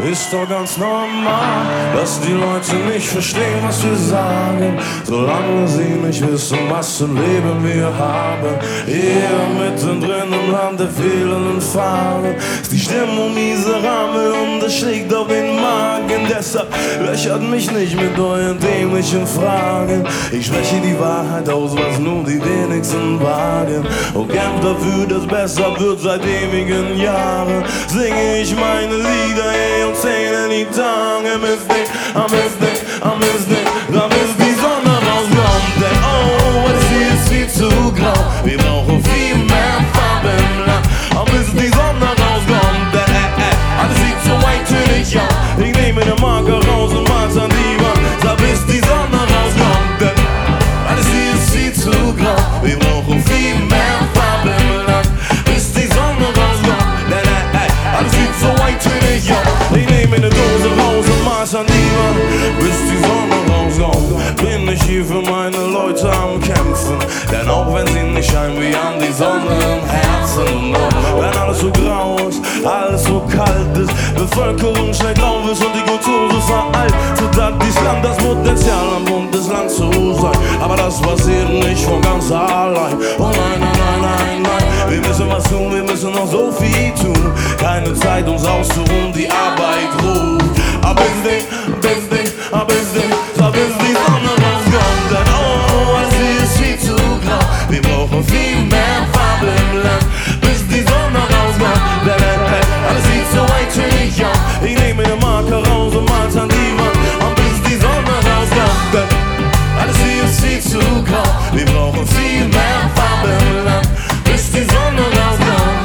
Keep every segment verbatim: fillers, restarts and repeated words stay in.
Ist doch ganz normal, dass die Leute nicht verstehen, was wir sagen, solange sie nicht wissen, was für ein Leben wir haben. Hier mittendrin im Land der fehlenden Farben ist die Stimmung miserabel und es schlägt auf den Magen. Deshalb löchert mich nicht mit euren dämlichen Fragen. Ich spreche die Wahrheit aus, was nur die wenigsten wagen, und kämpfe dafür, dass besser wird seit ewigen Jahren. Singe ich meine Lieder, ey, und zähle die Tage, bis nicht, am bis nicht, am bis nicht, da bis die Sonne rauskommt. Denn oh, was hier ist viel zu grau, wir brauchen viel mehr Farbe im Land, am bis die Sonne rauskommt. Denn äh, äh, alles sieht so eintönig aus. Ich nehme den Marker raus und mal's an die Wand, da bis die Sonne rauskommt. Denn alles hier ist viel zu grau, wir brauchen viel mehr Farbe im Land, bis die Sonne rauskommt. Denn äh, äh, alles sieht so eintönig aus. Ich nehme eine Dose raus und mal's an die Wand, bis die Sonne rauskommt. Bin ich hier für meine Leute am Kämpfen, denn auch wenn sie nicht scheinen wie an die Sonne im Herzen. Wenn alles so grau ist, alles so kalt ist, Bevölkerung schlecht drauf ist und die Kultur so veraltet, hat dies Land das Potenzial, ein buntes Land zu sein. Aber das passiert nicht von ganz allein. Oh nein, nein, nein, nein, nein, wir müssen was tun, wir müssen noch so viel tun. Keine Zeit, uns auszuruhen, die Arbeit ruht. Aber bis nicht, bis nicht, aber bis nicht, so bis die Sonne rauskommt. Denn oh, es ist viel zu grau, wir brauchen viel mehr Farbe im Land, bis die Sonne rauskommt. Denn äh, äh, alles sieht so eintönig aus. Ich nehme den Marker raus und mal's an die Wand, und bis die Sonne rauskommt. Denn alles hier ist viel zu grau, wir brauchen viel mehr Farbe im Land, bis die Sonne rauskommt.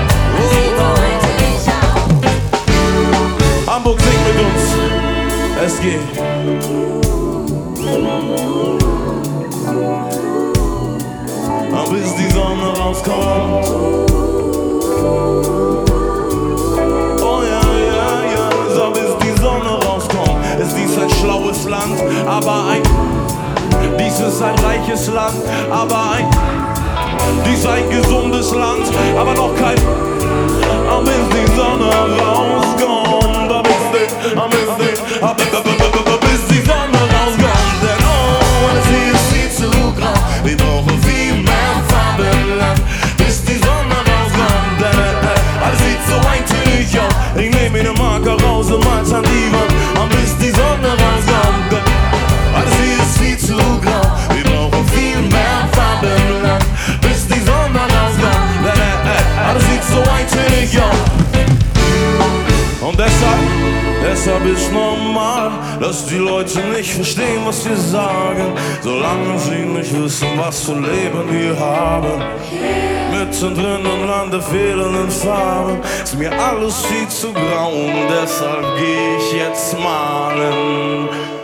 Hamburg, singt mit uns, es geht. Und bis die Sonne rauskommt. Oh ja, ja, ja, so bis die Sonne rauskommt. Ist dies ein schlaues Land, aber ein, dies ist ein reiches Land, aber ein, dies ein gesundes Land, aber noch kein, und bis die Sonne rauskommt, da bis die, am bis die, ab, ab, ab, ab, bis die Sonne rauskommt. Denn oh, es ist viel zu grau, wir brauchen viel mehr Farbe im Land, bis die Sonne rauskommt. Denn äh, alles sieht so eintönig aus. Ich nehme den Marker raus und mal's an die Wand, und bis die Sonne rauskommt. Denn alles hier ist viel zu grau, wir brauchen viel mehr Farbe im Land, bis die Sonne rauskommt. Denn äh, äh, alles sieht so eintönig aus. Und deshalb, deshalb ist normal, dass die Leute nicht verstehen, was wir sagen, solange sie nicht wissen, was für Leben wir haben. Mittendrin im Land der fehlenden Farben ist mir alles viel zu grau, und deshalb geh ich jetzt malen.